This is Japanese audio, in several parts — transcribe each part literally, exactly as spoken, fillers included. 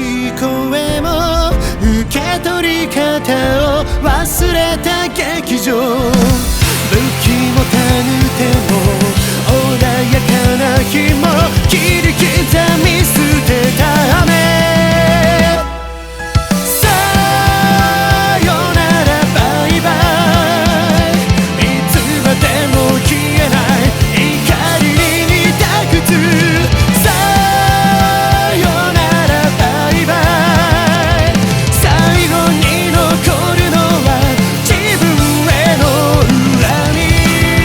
い声も受け取り方を忘れた劇場、武器もたぬても穏やかな日も切り刻み捨てた雨、さよならバイバイ、いつまでも消えない怒りに似た靴、さよならバイバイ、最後に残るのは自分への恨み、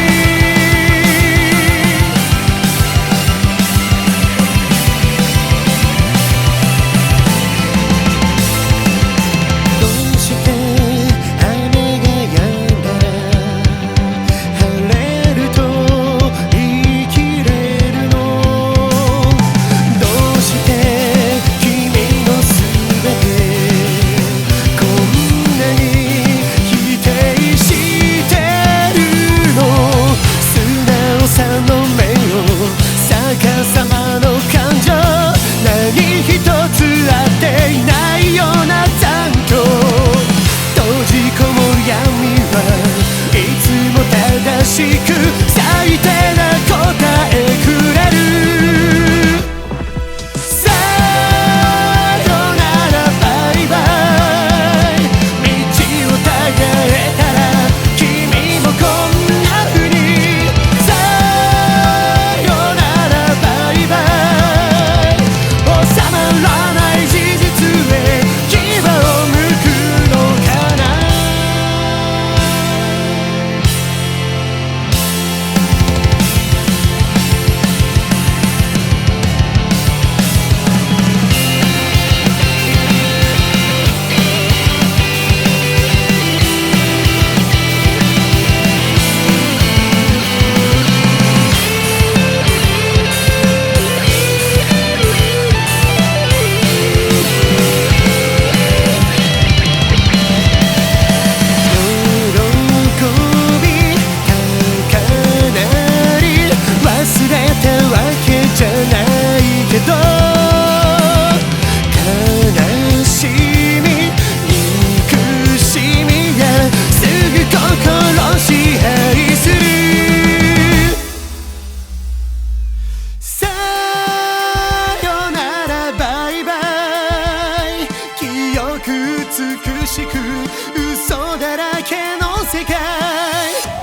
どうして雨が止んだら晴れると言い切れるの、どうして君のすべてこんなに否定してるの、素直さの目を逆さまの感情、何一つ合っていないような残響、閉じこもる闇はいつも正しく最低な答えくれる、さよならバイバイ、道をたがえたら君もこんな風に、さよならバイバイ、収まらない事実へ牙を向くのかな、じゃないけど悲しみ憎しみやすぐ心支配する、さよならバイバイ、記憶美しく嘘だらけの世界、